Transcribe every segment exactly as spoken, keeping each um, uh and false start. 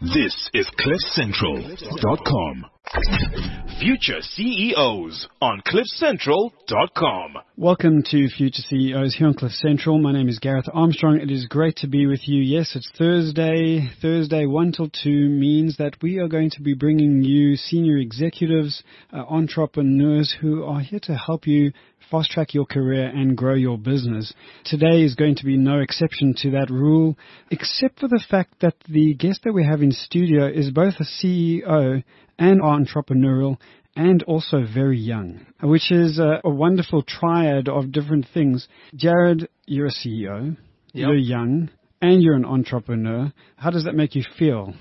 This is cliff central dot com. Future C E Os on cliff central dot com. Welcome to Future C E Os here on Cliff Central. My name is Gareth Armstrong. It is great to be with you. Yes, it's Thursday. Thursday one till two means that we are going to be bringing you senior executives, uh, entrepreneurs who are here to help you fast track your career and grow your business. Today is going to be no exception to that rule, except for the fact that the guest that we have in studio is both a C E O and entrepreneurial and also very young, which is a, a wonderful triad of different things. Jared, you're a C E O, yep. You're young, and you're an entrepreneur. How does that make you feel?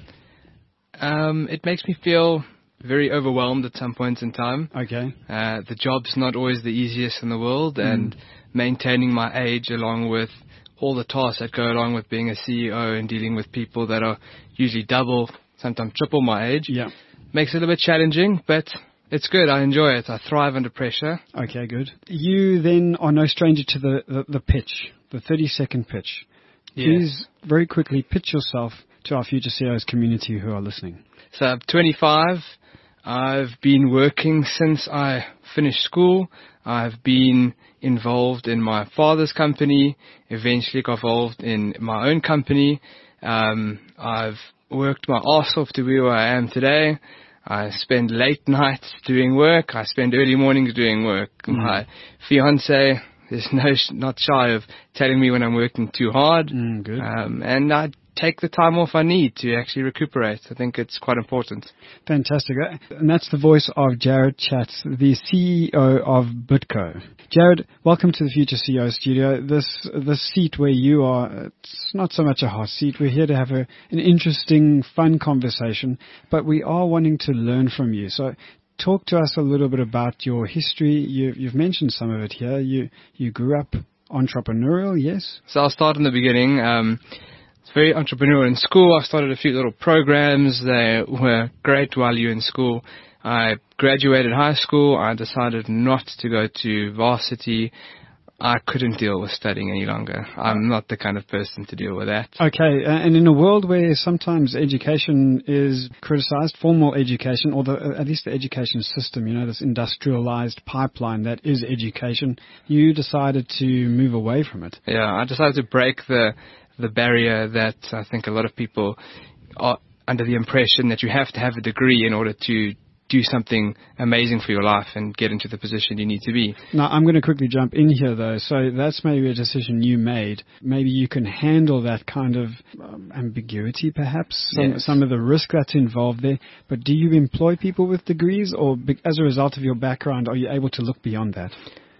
Um, it makes me feel very overwhelmed at some points in time. Okay. Uh, the job's not always the easiest in the world, mm. and maintaining my age along with all the tasks that go along with being a C E O and dealing with people that are usually double, sometimes triple my age, yeah. makes it a little bit challenging, but it's good. I enjoy it. I thrive under pressure. Okay, good. You then are no stranger to the, the, the pitch, the thirty-second pitch. Yes. Please, very quickly, pitch yourself to our Future C E Os community who are listening. So I'm twenty-five. I've been working since I finished school. I've been involved in my father's company, eventually got involved in my own company. Um, I've worked my arse off to be where I am today. I spend late nights doing work. I spend early mornings doing work. Mm. My fiance is no, not shy of telling me when I'm working too hard. Mm, good. Um, and I take the time off I need to actually recuperate. I think it's quite important. Fantastic. And that's the voice of Jared Chatz, the C E O of Bitco. Jared, welcome to the Future C E O studio. This this seat where you are, it's not so much a hot seat. We're here to have a, an interesting, fun conversation, but we are wanting to learn from you. So talk to us a little bit about your history. You, you've mentioned some of it here. You, you grew up entrepreneurial, yes? So I'll start in the beginning. Um, It's very entrepreneurial in school. I started a few little programs. They were great while you were in school. I graduated high school. I decided not to go to varsity. I couldn't deal with studying any longer. I'm not the kind of person to deal with that. Okay, and in a world where sometimes education is criticized, formal education, or the, at least the education system, you know, this industrialized pipeline that is education, you decided to move away from it. Yeah, I decided to break the the barrier that I think a lot of people are under the impression that you have to have a degree in order to do something amazing for your life and get into the position you need to be. Now, I'm going to quickly jump in here, though. So that's maybe a decision you made. Maybe you can handle that kind of um, ambiguity, perhaps, some, yes. some of the risk that's involved there. But do you employ people with degrees, or be, as a result of your background, are you able to look beyond that?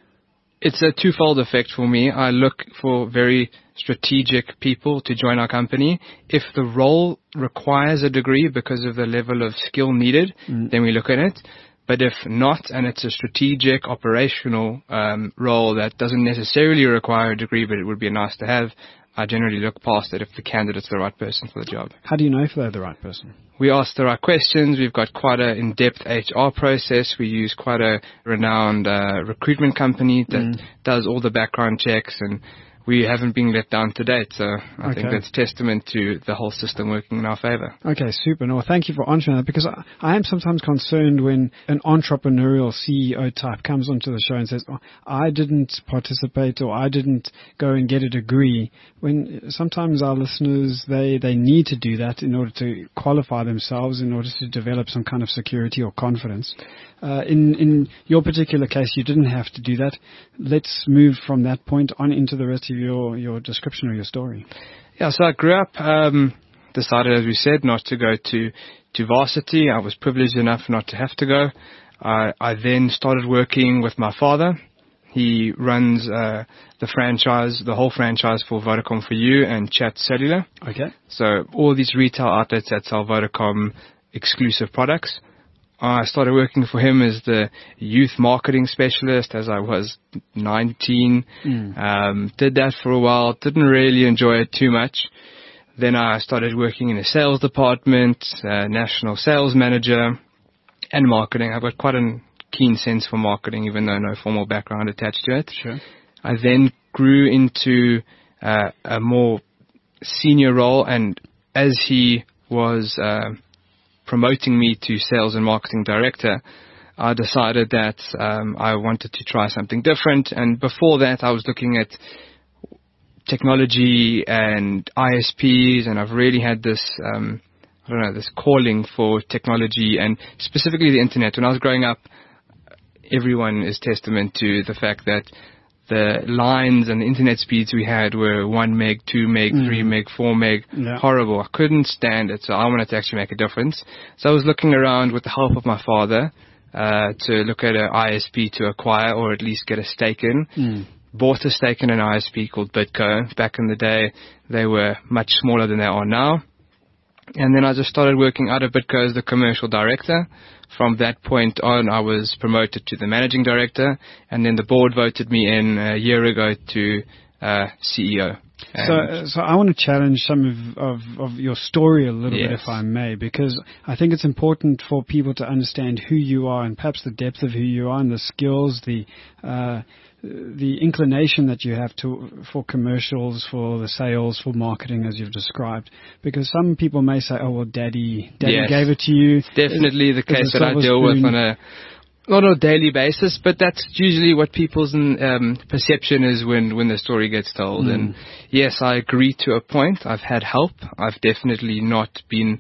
It's a twofold effect for me. I look for very strategic people to join our company. If the role requires a degree because of the level of skill needed, mm. then we look at it. But if not, and it's a strategic, operational um, role that doesn't necessarily require a degree, but it would be nice to have, I generally look past it if the candidate's the right person for the job. How do you know if they're the right person? We ask the right questions. We've got quite an in-depth H R process. We use quite a renowned uh, recruitment company that mm. does all the background checks, and we haven't been let down to date. So I okay. think that's testament to the whole system working in our favor. Okay, super. No, thank you for answering that, because I, I am sometimes concerned when an entrepreneurial C E O type comes onto the show and says, oh, I didn't participate or I didn't go and get a degree, when sometimes our listeners, they, they need to do that in order to qualify themselves, in order to develop some kind of security or confidence. Uh, in, in your particular case, you didn't have to do that. Let's move from that point on into the rest of your, your description or your story. Yeah, so I grew up, um, decided, as we said, not to go to, to varsity. I was privileged enough not to have to go. I, I then started working with my father. He runs uh, the franchise, the whole franchise for Vodacom For You and Chat Cellular. Okay. So all these retail outlets that sell Vodacom exclusive products. I started working for him as the youth marketing specialist as I was nineteen. Mm. Um, did that for a while. Didn't really enjoy it too much. Then I started working in the sales department, uh, national sales manager, and marketing. I've got quite a keen sense for marketing, even though no formal background attached to it. Sure. I then grew into uh, a more senior role, and as he was uh, promoting me to sales and marketing director, I decided that um, I wanted to try something different. And before that, I was looking at technology and I S Ps, and I've really had this, um, I don't know, this calling for technology and specifically the internet. When I was growing up, everyone is testament to the fact that the lines and the internet speeds we had were one meg, two meg, mm. three meg, four meg. Yeah. Horrible. I couldn't stand it. So I wanted to actually make a difference. So I was looking around with the help of my father uh, to look at an I S P to acquire or at least get a stake in. Mm. Bought a stake in an I S P called Bitco. Back in the day, they were much smaller than they are now. And then I just started working out of Bitco as the commercial director. From that point on, I was promoted to the managing director, and then the board voted me in a year ago to uh, C E O. So, so I want to challenge some of, of, of your story a little yes. bit, if I may, because I think it's important for people to understand who you are and perhaps the depth of who you are and the skills, the uh, the inclination that you have to for commercials, for the sales, for marketing, as you've described. Because some people may say, "Oh, well, Daddy, Daddy yes. gave it to you." It's definitely the case that I deal spoon. with on a not on a daily basis, but that's usually what people's um, perception is when, when the story gets told. Mm. And yes, I agree to a point. I've had help. I've definitely not been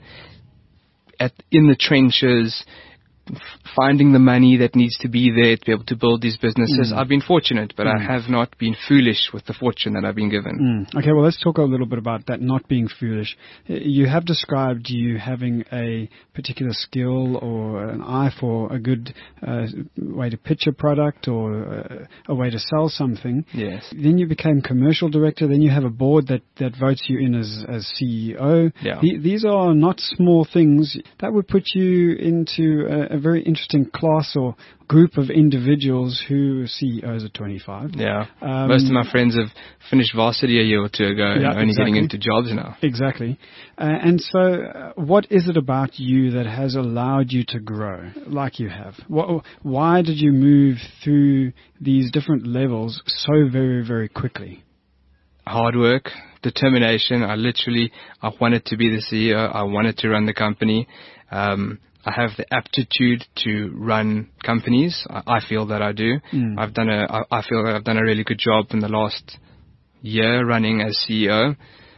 at in the trenches, finding the money that needs to be there to be able to build these businesses. Mm. I've been fortunate, but mm. I have not been foolish with the fortune that I've been given. Mm. Okay, well, let's talk a little bit about that, not being foolish. You have described you having a particular skill or an eye for a good uh, way to pitch a product or uh, a way to sell something. Yes. Then you became commercial director. Then you have a board that, that votes you in as, as C E O. Yeah. The, these are not small things. That would put you into a, a very interesting class or group of individuals who are C E Os at twenty-five. Yeah. Um, Most of my friends have finished varsity a year or two ago yeah, and only exactly. getting into jobs now. Exactly. Uh, and so uh, what is it about you that has allowed you to grow like you have? What, why did you move through these different levels so very, very quickly? Hard work, determination. I literally, I wanted to be the C E O. I wanted to run the company. Um, I have the aptitude to run companies. I, I feel that I do. Mm. I've done a, I, I feel that I've done a really good job in the last year running as C E O.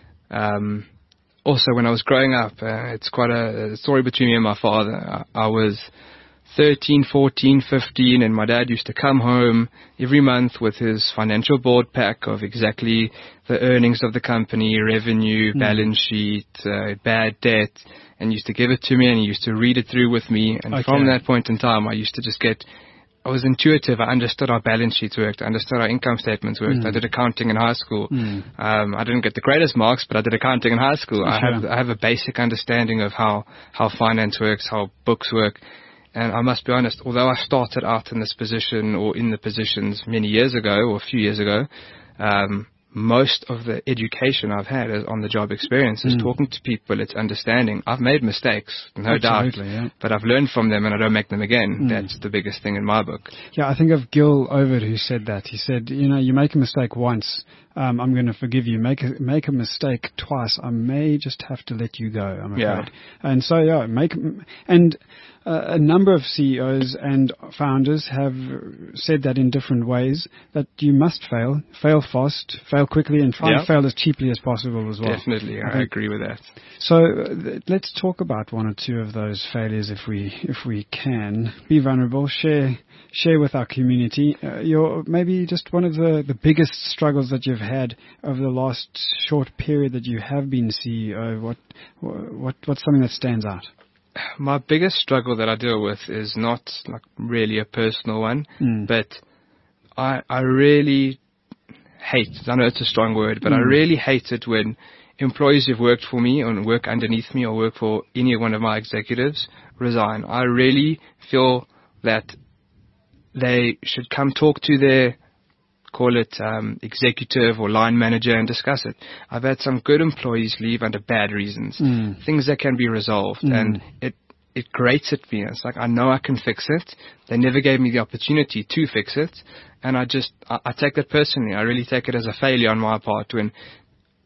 Um, also, when I was growing up, uh, it's quite a, a story between me and my father. I, I was thirteen, fourteen, fifteen, and my dad used to come home every month with his financial board pack of exactly the earnings of the company, revenue, mm. balance sheet, uh, bad debt, and used to give it to me, and he used to read it through with me. And okay. from that point in time, I used to just get, I was intuitive. I understood how balance sheets worked. I understood how income statements worked. Mm. I did accounting in high school. Mm. Um, I didn't get the greatest marks, but I did accounting in high school. I sure. have I have a basic understanding of how, how finance works, how books work. And I must be honest, although I started out in this position or in the positions many years ago or a few years ago, um, most of the education I've had is on-the-job experience, is mm. talking to people, it's understanding. I've made mistakes, no Absolutely, doubt, yeah. but I've learned from them and I don't make them again. Mm. That's the biggest thing in my book. Yeah, I think of Gil Overd who said that. He said, you know, you make a mistake once, um, I'm going to forgive you. Make a, make a mistake twice, I may just have to let you go, I'm afraid. Yeah. And so, yeah, make, and uh, a number of C E Os and founders have said that in different ways, that you must fail, fail fast, fail quickly, and try yeah. and fail as cheaply as possible as well. Definitely, I, I agree with that. So uh, let's talk about one or two of those failures if we if we can. Be vulnerable, share share with our community. Uh, your maybe just one of the, the biggest struggles that you've had over the last short period that you have been C E O. What what what's something that stands out? My biggest struggle that I deal with is not like really a personal one, mm. but I I really hate, I know it's a strong word, but mm. I really hate it when employees who've worked for me or work underneath me or work for any one of my executives resign. I really feel that they should come talk to their, call it um, executive or line manager, and discuss it. I've had some good employees leave under bad reasons, mm. things that can be resolved, mm. and it it grates at me. It's like, I know I can fix it. They never gave me the opportunity to fix it, and I just I, I take that personally. I really take it as a failure on my part when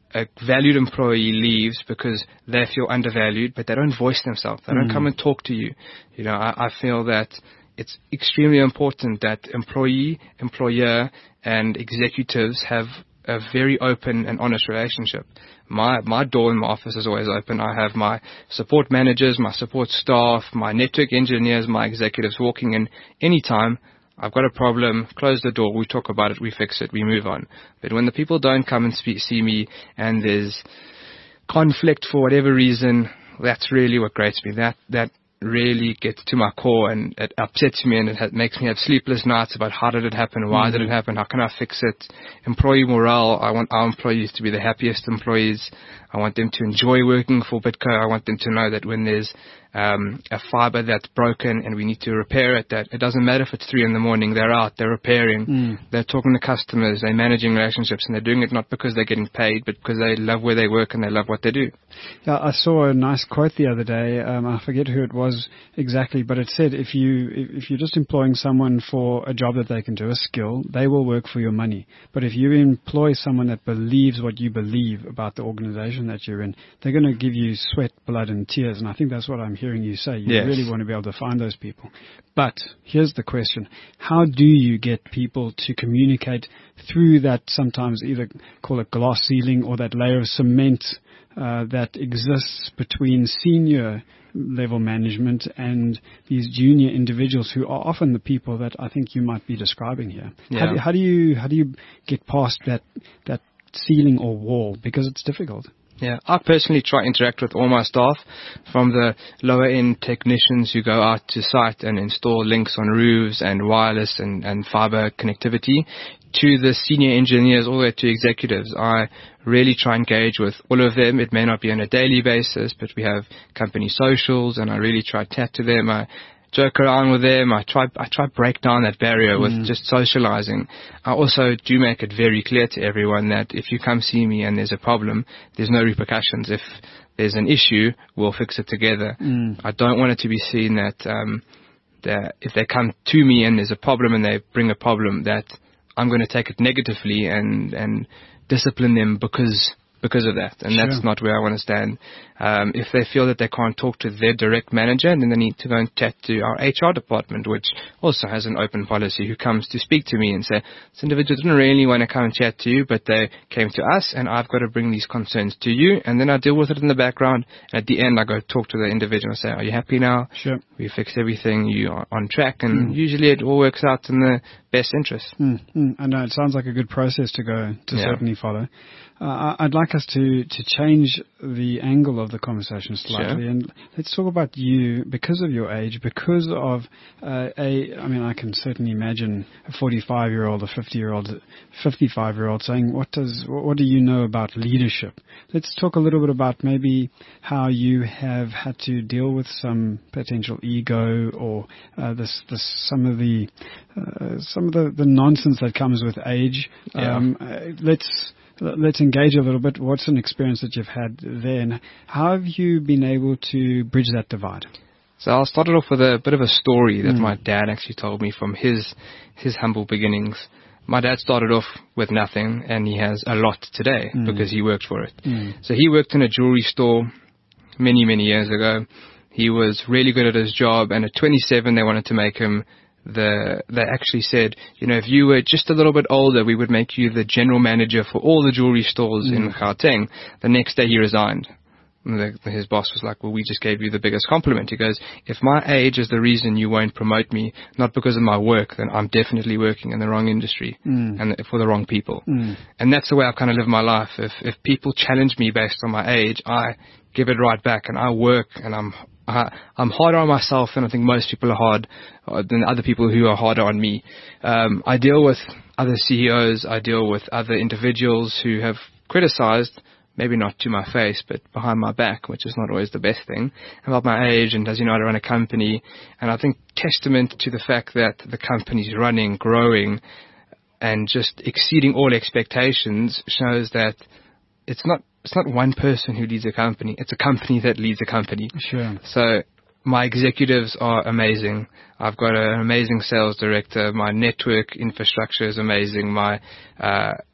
a valued employee leaves because they feel undervalued, but they don't voice themselves. They don't Mm. come and talk to you. You know, I, I feel that it's extremely important that employee, employer, and executives have a very open and honest relationship. My my door in my office is always open. I have my support managers, my support staff, my network engineers, my executives walking in anytime. I've got a problem, close the door, we talk about it, we fix it, we move on. But when the people don't come and speak, see me and there's conflict for whatever reason, that's really what grates me. That that really gets to my core, and it upsets me, and it ha- makes me have sleepless nights about how did it happen, why mm-hmm. did it happen, how can I fix it. Employee morale, I want our employees to be the happiest employees. I want them to enjoy working for Bitco. I want them to know that when there's um, a fiber that's broken and we need to repair it, that it doesn't matter if it's three in the morning, they're out, they're repairing, mm. they're talking to customers, they're managing relationships, and they're doing it not because they're getting paid, but because they love where they work and they love what they do. Yeah, I saw a nice quote the other day. Um, I forget who it was exactly, but it said if you if you're just employing someone for a job that they can do, a skill, they will work for your money. But if you employ someone that believes what you believe about the organization that you're in, they're going to give you sweat, blood, and tears. And I think that's what I'm hearing you say. You yes. really want to be able to find those people. But here's the question. How do you get people to communicate through that sometimes either call it glass ceiling or that layer of cement uh, that exists between senior level management and these junior individuals who are often the people that I think you might be describing here? Yeah. How, do, how do you how do you get past that that ceiling or wall? Because it's difficult. Yeah, I personally try to interact with all my staff, from the lower-end technicians who go out to site and install links on roofs and wireless and, and fiber connectivity, to the senior engineers all the way to executives. I really try and engage with all of them. It may not be on a daily basis, but we have company socials, and I really try to chat to them. I joke around with them. I try I try to break down that barrier with mm. just socializing. I also do make it very clear to everyone that if you come see me and there's a problem, there's no repercussions. If there's an issue, we'll fix it together. Mm. I don't want it to be seen that, um, that if they come to me and there's a problem and they bring a problem, that I'm going to take it negatively and, and discipline them because because of that. And sure. that's not where I want to stand. Um, if they feel that they can't talk to their direct manager, then they need to go and chat to our H R department, which also has an open policy, who comes to speak to me and say, this individual didn't really want to come and chat to you, but they came to us, and I've got to bring these concerns to you. And then I deal with it in the background. And at the end, I go talk to the individual and say, are you happy now? Sure. We fixed everything. You are on track. And mm. usually it all works out in the best interest. Mm. Mm. I know it sounds like a good process to go to yeah. certainly follow. Uh, I'd like us to, to change the angle of the conversation slightly, sure. and let's talk about you because of your age, because of uh, a. I mean, I can certainly imagine a forty-five-year-old, a fifty-year-old, fifty-five-year-old saying, "What does what do you know about leadership?" Let's talk a little bit about maybe how you have had to deal with some potential ego or uh, this, this some of the uh, some of the, the nonsense that comes with age. Yeah. Um, uh, let's. Let's engage a little bit. What's an experience that you've had there, and how have you been able to bridge that divide? So I'll start it off with a bit of a story that mm. my dad actually told me from his his humble beginnings. My dad started off with nothing, and he has a lot today mm. because he worked for it. Mm. So he worked in a jewelry store many, many years ago. He was really good at his job, and at twenty-seven, they wanted to make him The, they actually said, you know, if you were just a little bit older, we would make you the general manager for all the jewelry stores mm. in Gauteng. The next day he resigned. And the, his boss was like, well, we just gave you the biggest compliment. He goes, if my age is the reason you won't promote me, not because of my work, then I'm definitely working in the wrong industry mm. and for the wrong people. Mm. And that's the way I've kind of lived my life. If, if people challenge me based on my age, I give it right back, and I work, and I'm I, I'm harder on myself than I think most people are hard, uh, than other people who are harder on me. Um, I deal with other C E Os, I deal with other individuals who have criticized, maybe not to my face, but behind my back, which is not always the best thing, about my age and does he know how to run a company. And I think testament to the fact that the company's running, growing, and just exceeding all expectations shows that it's not It's not one person who leads a company. It's a company that leads a company. Sure. So my executives are amazing. I've got an amazing sales director. My network infrastructure is amazing. My uh,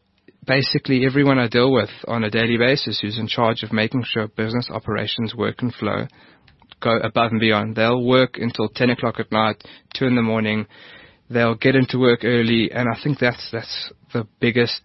basically everyone I deal with on a daily basis who's in charge of making sure business operations work and flow go above and beyond. They'll work until ten o'clock at night, two in the morning. They'll get into work early, and I think that's that's the biggest,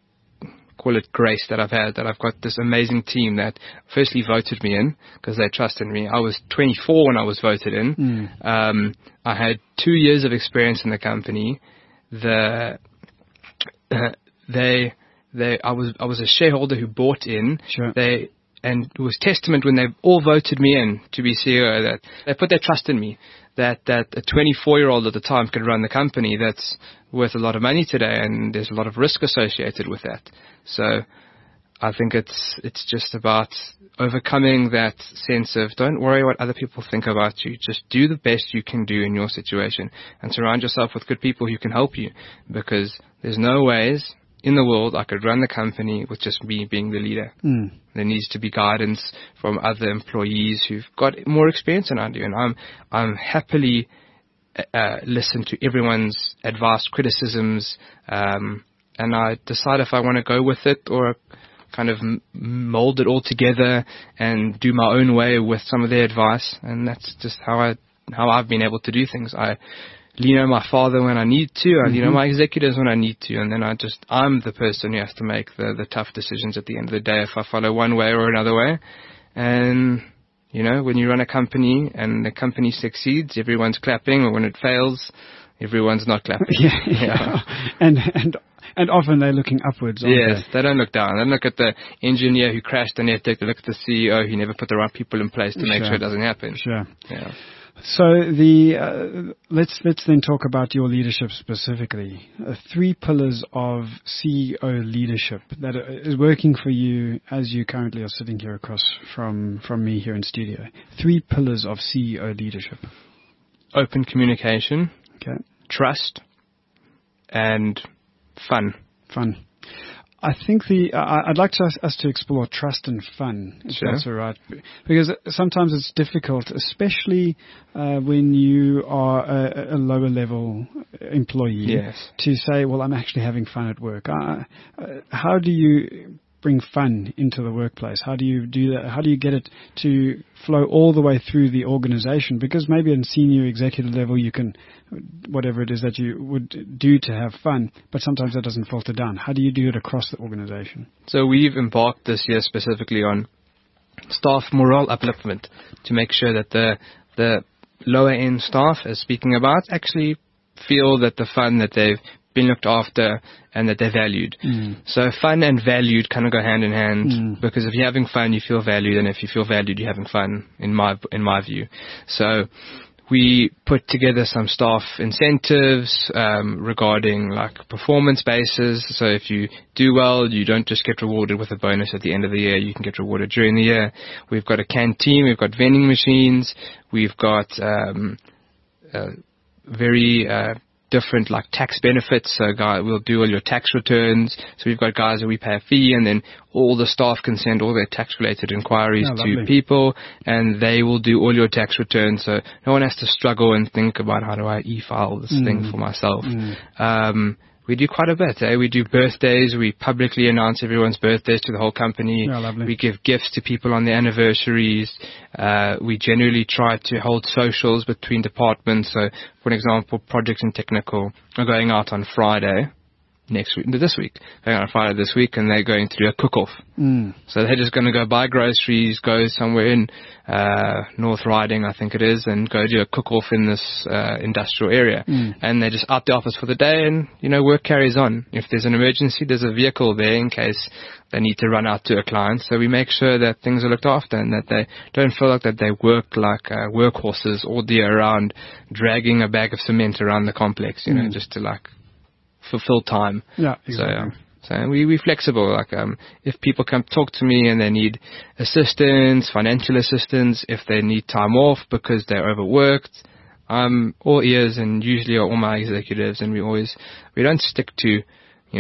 call it grace that I've had, that I've got this amazing team that firstly voted me in because they trusted me. I was twenty-four when I was voted in. Mm. Um, I had two years of experience in the company. The uh, they they I was I was a shareholder who bought in. Sure. They and it was testament when they all voted me in to be C E O that they put their trust in me. That that a twenty-four-year-old at the time could run the company that's worth a lot of money today, and there's a lot of risk associated with that. So I think it's it's just about overcoming that sense of don't worry what other people think about you. Just do the best you can do in your situation and surround yourself with good people who can help you, because there's no ways in the world I could run the company with just me being the leader. Mm. There needs to be guidance from other employees who've got more experience than I do, and I'm I'm happily uh, listen to everyone's advice, criticisms, um, and I decide if I want to go with it or kind of mold it all together and do my own way with some of their advice. And that's just how I how I've been able to do things. I lean on my father when I need to, I mm-hmm. lean on my executives when I need to, and then I just, I'm the person who has to make the, the tough decisions at the end of the day if I follow one way or another way. And, you know, when you run a company and the company succeeds, everyone's clapping, or when it fails, everyone's not clapping. Yeah, yeah. yeah. And, and, and often they're looking upwards. Yes, they? they don't look down. They don't look at the engineer who crashed the network. They look at the C E O who never put the right people in place to sure. make sure it doesn't happen. Sure. Yeah. So the uh, let's let's then talk about your leadership specifically. Uh, three pillars of C E O leadership that is working for you as you currently are sitting here across from from me here in studio. Three pillars of C E O leadership: open communication, okay, trust, and fun. Fun. I think the uh, I'd like to, us to explore trust and fun, if sure. that's all right, because sometimes it's difficult, especially uh, when you are a, a lower level employee, yes. to say, "Well, I'm actually having fun at work." Uh, uh, how do you bring fun into the workplace? How do you do that? How do you get it to flow all the way through the organization? Because maybe at senior executive level you can, whatever it is that you would do to have fun, but sometimes that doesn't filter down. How do you do it across the organization? So we've embarked this year specifically on staff morale upliftment to make sure that the the lower end staff, as speaking about, actually feel that the fun that they've been looked after and that they're valued. Mm. So fun and valued kind of go hand in hand, mm. because if you're having fun, you feel valued, and if you feel valued, you're having fun, in my in my view. So we put together some staff incentives um, regarding like performance bases. So if you do well, you don't just get rewarded with a bonus at the end of the year. You can get rewarded during the year. We've got a canteen. We've got vending machines. We've got um, uh, very uh, different like tax benefits. So guy, we'll do all your tax returns. So we've got guys that we pay a fee, and then all the staff can send all their tax related inquiries oh, to lovely. people, and they will do all your tax returns. So no one has to struggle and think about how do I e-file this mm. thing for myself. Mm. Um, we do quite a bit. Eh? We do birthdays. We publicly announce everyone's birthdays to the whole company. Oh, we give gifts to people on their anniversaries. Uh, we generally try to hold socials between departments. So, for example, projects and technical are going out on Friday next week, this week. They're going on Friday this week, and they're going to do a cook-off. Mm. So they're just going to go buy groceries, go somewhere in uh, North Riding, I think it is, and go do a cook-off in this uh, industrial area. Mm. And they're just out the office for the day, and, you know, work carries on. If there's an emergency, there's a vehicle there in case they need to run out to a client. So we make sure that things are looked after and that they don't feel like that they work like uh, workhorses all day around, dragging a bag of cement around the complex, you mm. know, just to like fulfill time. Yeah, exactly. So, um, so we we flexible. Like, um, if people come talk to me and they need assistance, financial assistance, if they need time off because they're overworked, I'm all ears, and usually are all my executives. And we always we don't stick to, you know,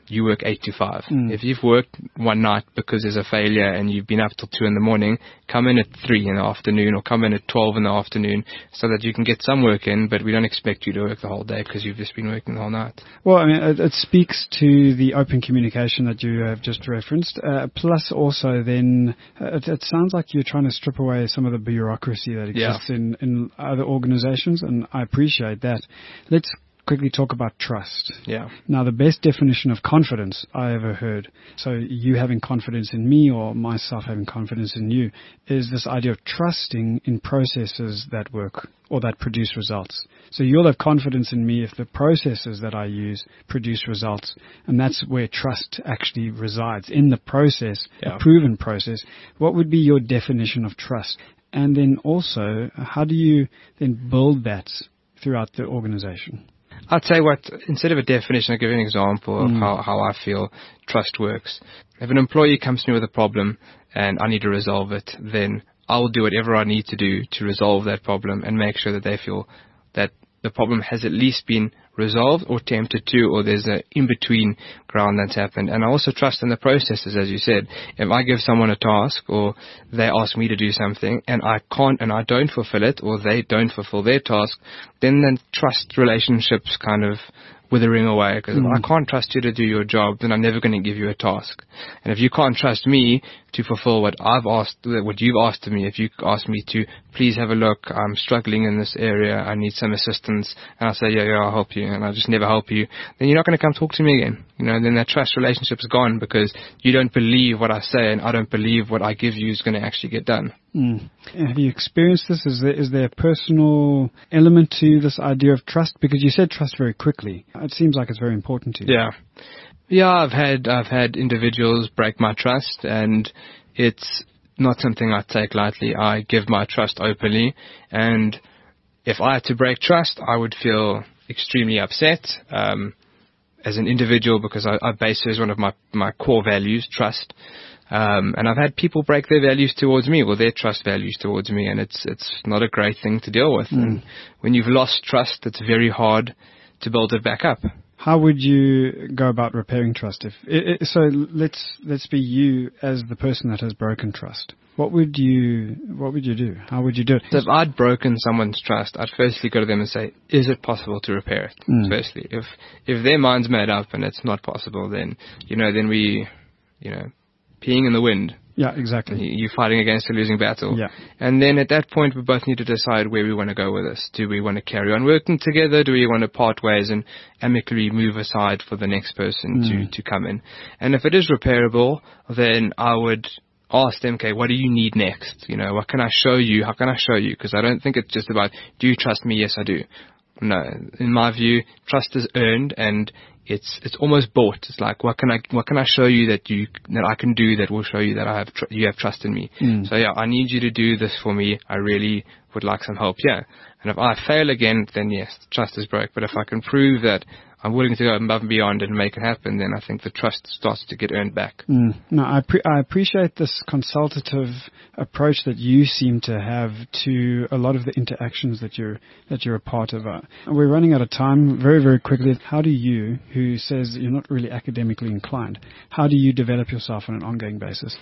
you work eight to five. Mm. If you've worked one night because there's a failure and you've been up till two in the morning, come in at three in the afternoon or come in at twelve in the afternoon so that you can get some work in, but we don't expect you to work the whole day because you've just been working the whole night. Well, I mean, it, it speaks to the open communication that you have just referenced. Uh, plus, also, then uh, it, it sounds like you're trying to strip away some of the bureaucracy that exists Yeah. in, in other organizations, and I appreciate that. Let's quickly talk about trust. Yeah. Now, the best definition of confidence I ever heard, so you having confidence in me or myself having confidence in you, is this idea of trusting in processes that work or that produce results. So you'll have confidence in me if the processes that I use produce results, and that's where trust actually resides, in the process, Yeah. a proven process. What would be your definition of trust? And then also, how do you then build that throughout the organization? I'd say what, instead of a definition, I'll give you an example of Mm. how, how I feel trust works. If an employee comes to me with a problem and I need to resolve it, then I will do whatever I need to do to resolve that problem and make sure that they feel that the problem has at least been resolved or attempted to, or there's an in-between ground that's happened. And I also trust in the processes, as you said. If I give someone a task or they ask me to do something and I can't and I don't fulfill it, or they don't fulfill their task, then the trust relationships kind of withering away, because Mm. if I can't trust you to do your job, then I'm never going to give you a task. And if you can't trust me to fulfill what I've asked, what you've asked of me, if you ask me to please have a look, I'm struggling in this area, I need some assistance, and I say, yeah, yeah, I'll help you, and I just never help you, then you're not going to come talk to me again. You know, then that trust relationship is gone because you don't believe what I say and I don't believe what I give you is going to actually get done. Mm. Have you experienced this? Is there, is there a personal element to this idea of trust? Because you said trust very quickly. It seems like it's very important to you. Yeah. Yeah, I've had, I've had individuals break my trust, and it's not something I take lightly. I give my trust openly, and if I had to break trust, I would feel extremely upset, um, as an individual, because I, I base it as one of my, my core values, trust. Um, and I've had people break their values towards me, or their trust values towards me, and it's it's not a great thing to deal with. Mm. And when you've lost trust, it's very hard to build it back up. How would you go about repairing trust? If i i so, let's let's be you as the person that has broken trust. What would you What would you do? How would you do it? So if I'd broken someone's trust, I'd firstly go to them and say, is it possible to repair it? Mm. Firstly, if if their mind's made up and it's not possible, then you know, then we, you know, peeing in the wind. Yeah, exactly. You're fighting against a losing battle. Yeah. And then at that point, we both need to decide where we want to go with this. Do we want to carry on working together? Do we want to part ways and amicably move aside for the next person Mm. to, to come in? And if it is repairable, then I would ask them, okay, what do you need next? You know, what can I show you? How can I show you? Because I don't think it's just about, do you trust me? Yes, I do. No, in my view, trust is earned, and it's it's almost bought. It's like, what can I what can I show you that you that I can do that will show you that I have tr- you have trust in me. Mm. So yeah, I need you to do this for me. I really would like some help. Yeah, and if I fail again, then yes, trust is broke. But if I can prove that I'm willing to go above and beyond and make it happen, then I think the trust starts to get earned back. Mm. No, I, pre- I appreciate this consultative approach that you seem to have to a lot of the interactions that you're that you're a part of. Uh, we're running out of time very, very quickly. How do you, who says you're not really academically inclined, how do you develop yourself on an ongoing basis?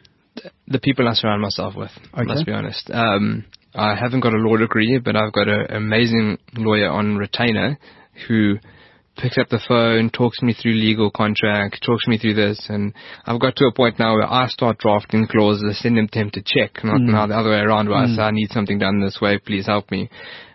The people I surround myself with, Okay. let's be honest. Um, I haven't got a law degree, but I've got an amazing lawyer on retainer who picks up the phone, talks me through legal contracts, talks me through this, and I've got to a point now where I start drafting clauses, send them to him to check, not Mm. now the other way around where Mm. I say I need something done this way, please help me.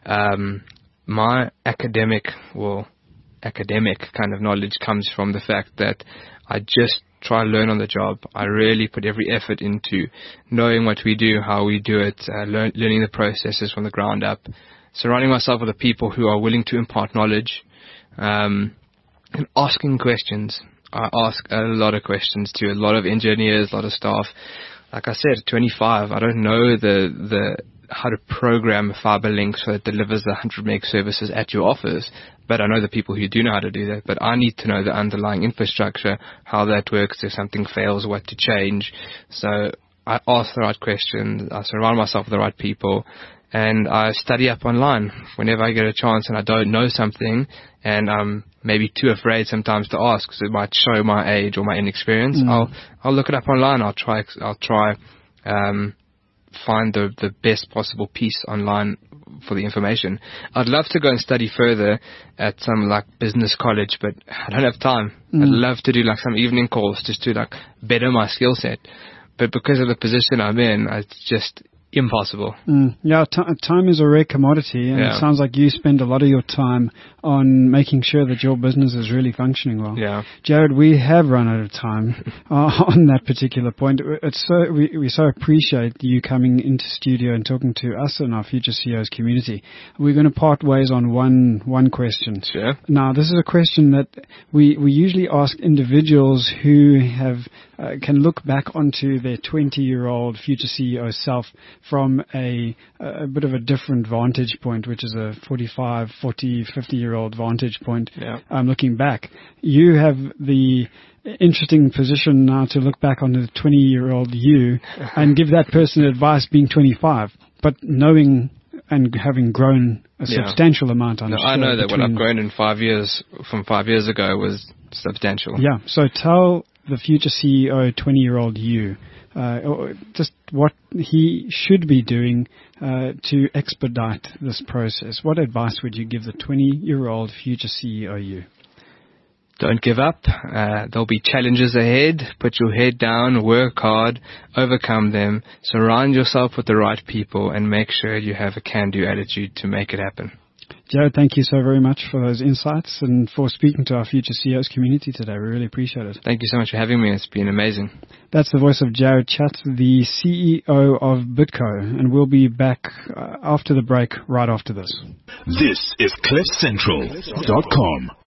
Um, my academic, well, academic kind of knowledge comes from the fact that I just try and learn on the job. I really put every effort into knowing what we do, how we do it, uh, learn, learning the processes from the ground up, surrounding myself with the people who are willing to impart knowledge, um, and asking questions. I ask a lot of questions to a lot of engineers, a lot of staff. Like I said, twenty-five, I don't know the the how to program fiber link so it delivers the one hundred meg services at your office, but I know the people who do know how to do that. But I need to know the underlying infrastructure, how that works, if something fails, what to change. So I ask the right questions, I surround myself with the right people, and I study up online whenever I get a chance and I don't know something and I'm maybe too afraid sometimes to ask because it might show my age or my inexperience. Mm. I'll I'll look it up online. I'll try I'll try um, find the the best possible piece online for the information. I'd love to go and study further at some like business college, but I don't have time. Mm. I'd love to do like some evening calls just to like better my skill set. But because of the position I'm in, it's just impossible. Mm. Yeah, t- time is a rare commodity, and yeah. It sounds like you spend a lot of your time on making sure that your business is really functioning well. Yeah. Jared, we have run out of time uh, on that particular point. It's so we, we so appreciate you coming into studio and talking to us and our Future C E Os community. We're going to part ways on one one question. Sure. Now, this is a question that we, we usually ask individuals who have uh, can look back onto their twenty-year-old Future C E O self from a, a bit of a different vantage point, which is a forty-five, forty, fifty-year-old vantage point. Yeah. Um, looking back, you have the interesting position now to look back on the twenty-year-old you and give that person advice being twenty-five, but knowing and having grown a yeah. substantial amount. I'm no, sure, I know that between... what I've grown in five years from five years ago was substantial. Yeah. So tell the Future C E O twenty-year-old you uh, just what he should be doing uh, to expedite this process. What advice would you give the twenty-year-old Future C E O you? Don't give up. Uh, there'll be challenges ahead. Put your head down, work hard, overcome them, surround yourself with the right people, and make sure you have a can-do attitude to make it happen. Jared, thank you so very much for those insights and for speaking to our Future C E Os community today. We really appreciate it. Thank you so much for having me. It's been amazing. That's the voice of Jared Chatz, the C E O of Bidco, and we'll be back uh, after the break, right after this. This is cliff central dot com.